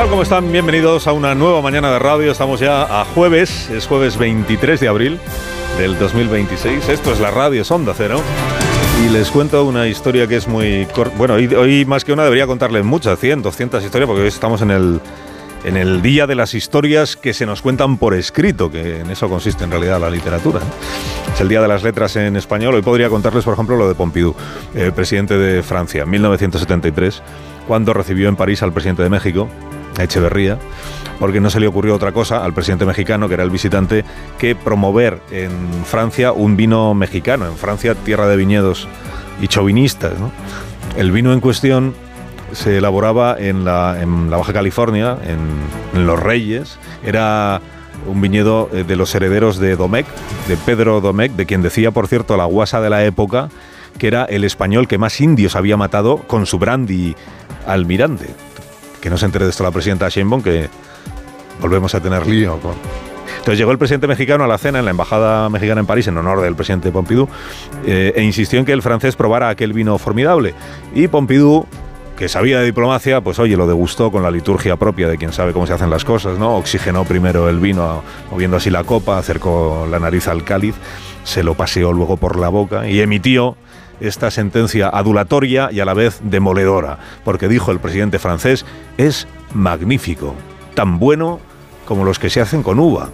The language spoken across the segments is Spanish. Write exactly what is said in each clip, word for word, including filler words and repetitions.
¿Cómo están? Bienvenidos a una nueva mañana de radio. Estamos ya a jueves, es jueves veintitrés de abril del dos mil veintiséis. Esto es la radio, es Onda Cero. Y les cuento una historia que es muy... Cor- bueno, hoy, hoy más que una debería contarles muchas, cien, doscientas historias, porque hoy estamos en el, en el día de las historias que se nos cuentan por escrito, que en eso consiste en realidad la literatura, ¿no? Es el día de las letras en español. Hoy podría contarles, por ejemplo, lo de Pompidou, el presidente de Francia, en mil novecientos setenta y tres, cuando recibió en París al presidente de México, a Echeverría, porque no se le ocurrió otra cosa al presidente mexicano, que era el visitante, que promover en Francia un vino mexicano. En Francia, tierra de viñedos y chauvinistas, ¿no? El vino en cuestión se elaboraba en la, en la Baja California, en, en Los Reyes. Era un viñedo de los herederos de Domecq, de Pedro Domecq, de quien decía, por cierto, la guasa de la época, que era el español que más indios había matado con su brandy almirante. Que no se entere de esto la presidenta Sheinbaum, que volvemos a tener lío con... Entonces llegó el presidente mexicano a la cena en la embajada mexicana en París en honor del presidente Pompidou eh, e insistió en que el francés probara aquel vino formidable. Y Pompidou, que sabía de diplomacia, pues oye, lo degustó con la liturgia propia de quien sabe cómo se hacen las cosas, ¿no? Oxigenó primero el vino, moviendo así la copa, acercó la nariz al cáliz, se lo paseó luego por la boca y emitió esta sentencia adulatoria y a la vez demoledora, porque dijo el presidente francés: es magnífico, tan bueno como los que se hacen con uva.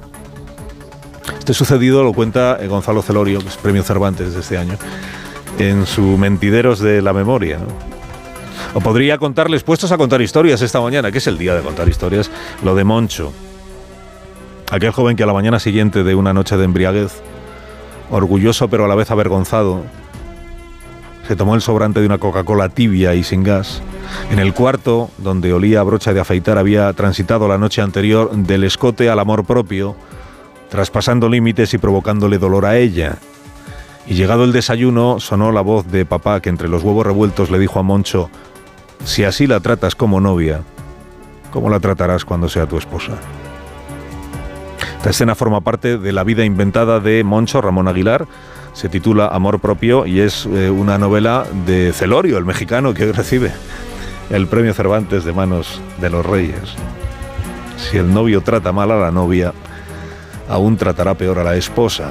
Este sucedido lo cuenta Gonzalo Celorio, que es premio Cervantes de este año, en su Mentideros de la Memoria, ¿no? O podría contarles, puestos a contar historias esta mañana, que es el día de contar historias, lo de Moncho, aquel joven que a la mañana siguiente de una noche de embriaguez, orgulloso pero a la vez avergonzado, se tomó el sobrante de una Coca-Cola tibia y sin gas. En el cuarto, donde olía a brocha de afeitar, había transitado la noche anterior del escote al amor propio, traspasando límites y provocándole dolor a ella. Y llegado el desayuno, sonó la voz de papá, que entre los huevos revueltos le dijo a Moncho: si así la tratas como novia, ¿cómo la tratarás cuando sea tu esposa? Esta escena forma parte de la vida inventada de Moncho Ramón Aguilar. Se titula Amor propio y es eh, una novela de Celorio, el mexicano, que hoy recibe el premio Cervantes de manos de los Reyes. Si el novio trata mal a la novia, aún tratará peor a la esposa.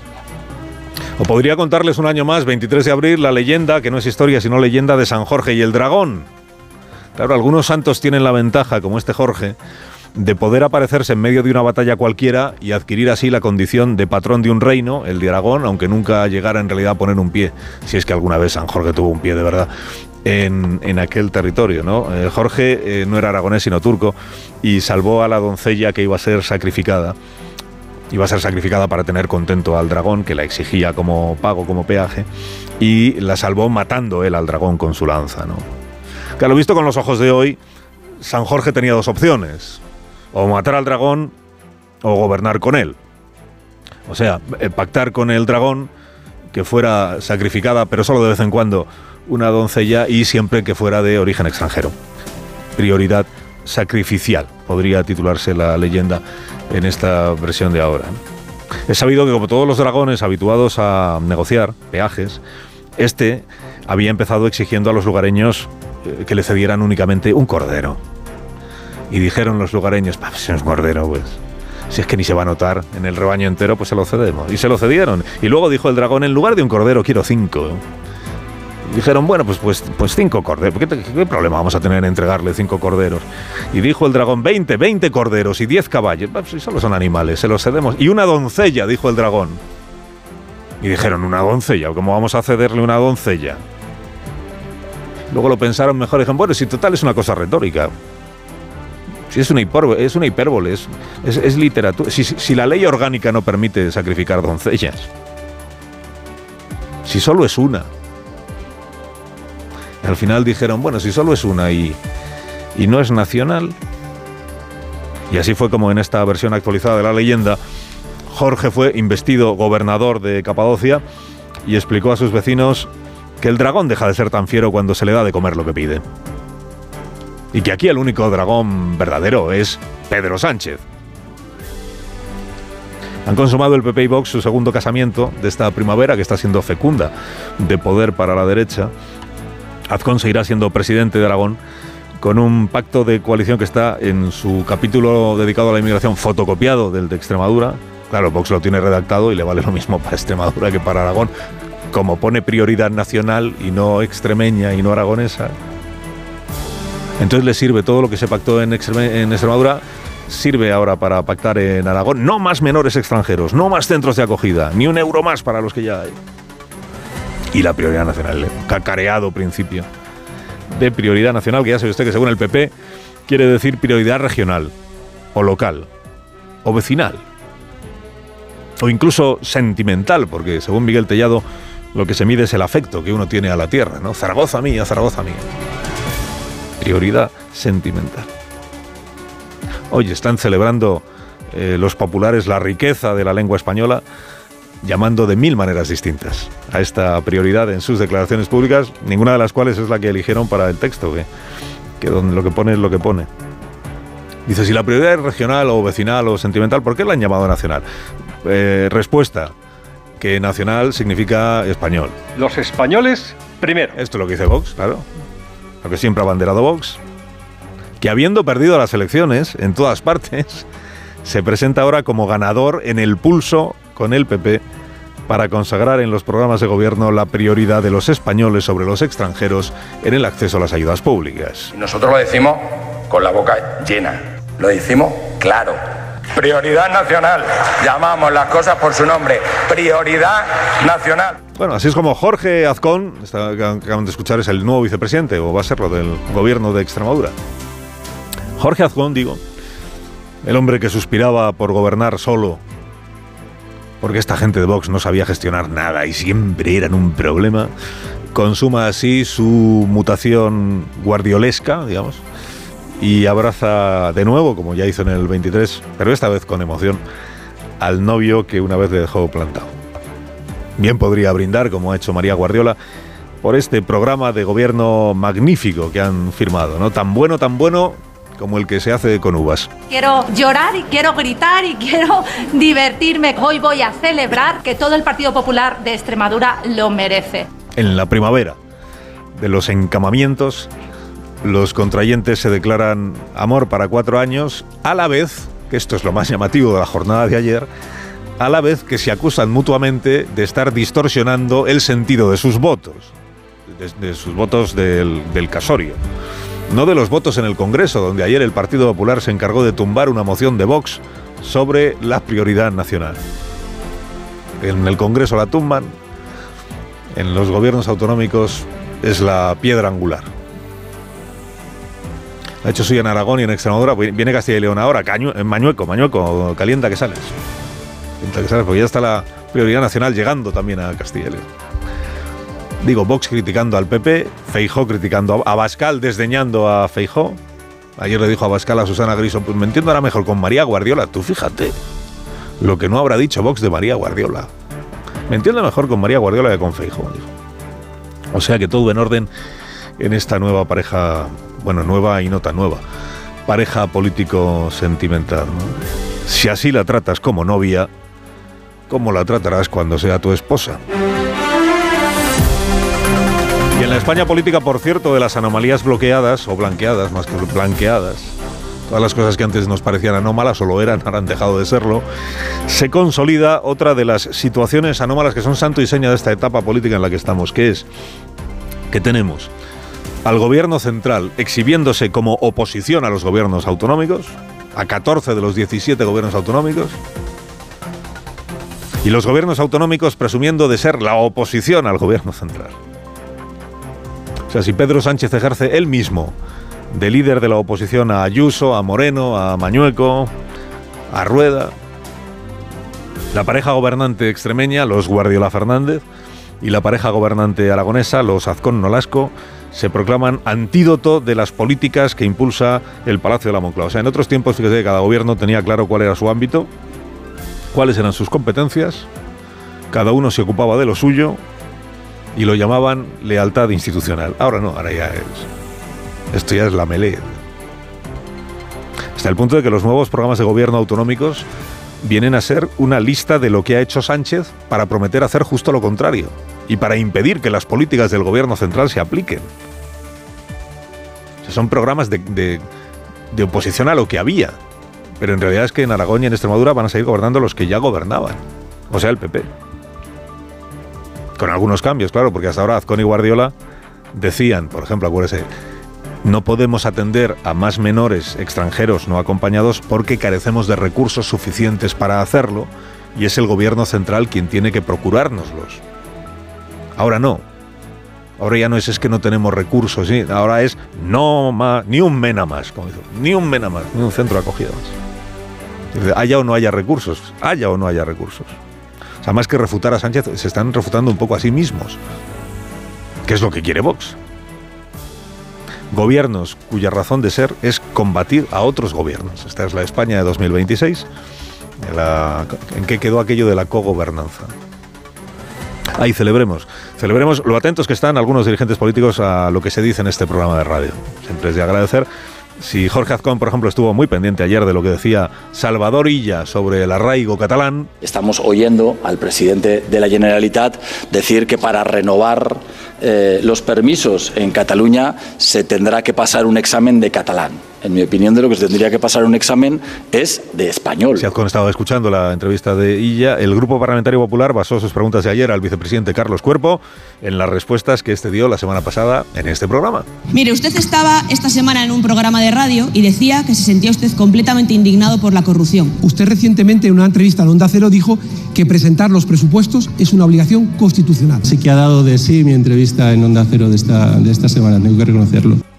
O podría contarles un año más, veintitrés de abril, la leyenda, que no es historia sino leyenda, de San Jorge y el dragón. Claro, algunos santos tienen la ventaja, como este Jorge, de poder aparecerse en medio de una batalla cualquiera y adquirir así la condición de patrón de un reino, el de Aragón, aunque nunca llegara en realidad a poner un pie, si es que alguna vez San Jorge tuvo un pie de verdad, en, en aquel territorio, ¿no? Eh, Jorge eh, no era aragonés sino turco y salvó a la doncella que iba a ser sacrificada. Iba a ser sacrificada para tener contento al dragón, que la exigía como pago, como peaje, y la salvó matando él al dragón con su lanza, ¿no? Claro, visto con los ojos de hoy, San Jorge tenía dos opciones: o matar al dragón o gobernar con él. O sea, pactar con el dragón, que fuera sacrificada, pero solo de vez en cuando, una doncella, y siempre que fuera de origen extranjero. Prioridad sacrificial, podría titularse la leyenda en esta versión de ahora. Es sabido que, como todos los dragones habituados a negociar peajes, este había empezado exigiendo a los lugareños que le cedieran únicamente un cordero. Y dijeron los lugareños: pues si no es cordero, pues si es que ni se va a notar en el rebaño entero, pues se lo cedemos. Y se lo cedieron. Y luego dijo el dragón: en lugar de un cordero quiero cinco. Y dijeron: bueno, pues, pues, pues cinco corderos. ¿Qué, ¿Qué problema vamos a tener en entregarle cinco corderos? Y dijo el dragón: veinte, veinte corderos y diez caballos. Pues si solo son animales, se los cedemos. Y una doncella, dijo el dragón. Y dijeron: una doncella, ¿cómo vamos a cederle una doncella? Luego lo pensaron mejor y dijeron: bueno, si total es una cosa retórica. Si es una hipérbole, es, una hipérbole, es, es, es literatura. Si, si la ley orgánica no permite sacrificar doncellas, si solo es una. Y al final dijeron: bueno, si solo es una y, y no es nacional. Y así fue como en esta versión actualizada de la leyenda, Jorge fue investido gobernador de Capadocia y explicó a sus vecinos que el dragón deja de ser tan fiero cuando se le da de comer lo que pide. Y que aquí el único dragón verdadero es Pedro Sánchez. Han consumado el P P y Vox su segundo casamiento de esta primavera, que está siendo fecunda de poder para la derecha. Azcón seguirá siendo presidente de Aragón, con un pacto de coalición que está en su capítulo dedicado a la inmigración fotocopiado del de Extremadura. Claro, Vox lo tiene redactado y le vale lo mismo para Extremadura que para Aragón. Como pone prioridad nacional y no extremeña y no aragonesa, entonces le sirve todo lo que se pactó en Extremadura, sirve ahora para pactar en Aragón. No más menores extranjeros, no más centros de acogida, ni un euro más para los que ya hay. Y la prioridad nacional, cacareado principio de prioridad nacional, que ya sabe usted que según el P P quiere decir prioridad regional, o local, o vecinal, o incluso sentimental, porque según Miguel Tellado lo que se mide es el afecto que uno tiene a la tierra, ¿no? Zaragoza mía, Zaragoza mía. Prioridad sentimental. Hoy están celebrando eh, los populares la riqueza de la lengua española, llamando de mil maneras distintas a esta prioridad en sus declaraciones públicas, ninguna de las cuales es la que eligieron para el texto, que, que donde lo que pone es lo que pone. Dice, si la prioridad es regional o vecinal o sentimental, ¿por qué la han llamado nacional? Eh, respuesta, que nacional significa español. Los españoles primero. Esto es lo que dice Vox, claro. Lo que siempre ha abanderado Vox. Que habiendo perdido las elecciones en todas partes, se presenta ahora como ganador en el pulso con el P P para consagrar en los programas de gobierno la prioridad de los españoles sobre los extranjeros en el acceso a las ayudas públicas. Nosotros lo decimos con la boca llena, lo decimos claro. Prioridad nacional, llamamos las cosas por su nombre, prioridad nacional. Bueno, así es como Jorge Azcón, está, que acaban de escuchar, es el nuevo vicepresidente, o va a serlo, del gobierno de Extremadura. Jorge Azcón, digo, el hombre que suspiraba por gobernar solo, porque esta gente de Vox no sabía gestionar nada y siempre eran un problema, consuma así su mutación guardiolesca, digamos, y abraza de nuevo, como ya hizo en el veintitrés, pero esta vez con emoción, al novio que una vez le dejó plantado. Bien podría brindar, como ha hecho María Guardiola, por este programa de gobierno magnífico que han firmado, ¿no? Tan bueno, tan bueno como el que se hace con uvas. Quiero llorar y quiero gritar y quiero divertirme. Hoy voy a celebrar que todo el Partido Popular de Extremadura lo merece. En la primavera de los encamamientos, los contrayentes se declaran amor para cuatro años, a la vez, que esto es lo más llamativo de la jornada de ayer, a la vez que se acusan mutuamente de estar distorsionando el sentido de sus votos, de, de sus votos del, del casorio. No de los votos en el Congreso, donde ayer el Partido Popular se encargó de tumbar una moción de Vox sobre la prioridad nacional. En el Congreso la tumban, en los gobiernos autonómicos es la piedra angular. Ha hecho suya en Aragón y en Extremadura. Viene Castilla y León ahora, Cañu, en Mañueco, Mañueco, calienta que sales. Calienta que sales, porque ya está la prioridad nacional llegando también a Castilla y León. Digo, Vox criticando al P P, Feijóo criticando a Abascal, desdeñando a Feijóo. Ayer le dijo a Abascal a Susana Griso, pues me entiendo ahora mejor con María Guardiola. Tú fíjate lo que no habrá dicho Vox de María Guardiola. Me entiendo mejor con María Guardiola que con Feijóo, dijo. O sea que todo en orden en esta nueva pareja, bueno, nueva y no tan nueva, pareja político-sentimental, ¿no? Si así la tratas como novia, ¿cómo la tratarás cuando sea tu esposa? Y en la España política, por cierto, de las anomalías bloqueadas, o blanqueadas, más que blanqueadas, todas las cosas que antes nos parecían anómalas o lo eran, ahora han dejado de serlo, se consolida otra de las situaciones anómalas que son santo y seña de esta etapa política en la que estamos, que es que tenemos al gobierno central exhibiéndose como oposición a los gobiernos autonómicos, a catorce de los diecisiete gobiernos autonómicos, y los gobiernos autonómicos presumiendo de ser la oposición al gobierno central. O sea, si Pedro Sánchez ejerce él mismo de líder de la oposición a Ayuso, a Moreno, a Mañueco, a Rueda, la pareja gobernante extremeña, los Guardiola Fernández, y la pareja gobernante aragonesa, los Azcón Nolasco, se proclaman antídoto de las políticas que impulsa el Palacio de la Moncloa. O sea, en otros tiempos, fíjese, cada gobierno tenía claro cuál era su ámbito, cuáles eran sus competencias, cada uno se ocupaba de lo suyo y lo llamaban lealtad institucional. Ahora no, ahora ya es... Esto ya es la melé. Hasta el punto de que los nuevos programas de gobierno autonómicos vienen a ser una lista de lo que ha hecho Sánchez para prometer hacer justo lo contrario y para impedir que las políticas del gobierno central se apliquen. O sea, son programas de, de, de oposición a lo que había. Pero en realidad es que en Aragón y en Extremadura van a seguir gobernando los que ya gobernaban. O sea, el P P. Con algunos cambios, claro, porque hasta ahora Azcón y Guardiola decían, por ejemplo, acuérdese, no podemos atender a más menores extranjeros no acompañados porque carecemos de recursos suficientes para hacerlo y es el gobierno central quien tiene que procurárnoslos. Ahora no. Ahora ya no es, es que no tenemos recursos, ¿sí? Ahora es no más, ni un mena más, como dice, ni un mena más, ni un centro de acogida más. Haya o no haya recursos, haya o no haya recursos. O sea, más que refutar a Sánchez, se están refutando un poco a sí mismos. ¿Qué es lo que quiere Vox? Gobiernos cuya razón de ser es combatir a otros gobiernos. Esta es la España de dos mil veintiséis. La, ¿En qué quedó aquello de la cogobernanza? Ahí celebremos. Celebremos lo atentos que están algunos dirigentes políticos a lo que se dice en este programa de radio. Siempre es de agradecer. Si Jorge Azcón, por ejemplo, estuvo muy pendiente ayer de lo que decía Salvador Illa sobre el arraigo catalán. Estamos oyendo al presidente de la Generalitat decir que para renovar eh, los permisos en Cataluña se tendrá que pasar un examen de catalán. En mi opinión, de lo que se tendría que pasar un examen es de español. Si Azcón estaba escuchando la entrevista de Illa, el Grupo Parlamentario Popular basó sus preguntas de ayer al vicepresidente Carlos Cuerpo en las respuestas que este dio la semana pasada en este programa. Mire, usted estaba esta semana en un programa de radio y decía que se sentía usted completamente indignado por la corrupción. Usted recientemente en una entrevista en Onda Cero dijo que presentar los presupuestos es una obligación constitucional. Sí que ha dado de sí mi entrevista en Onda Cero de esta, de esta semana, tengo que reconocerlo.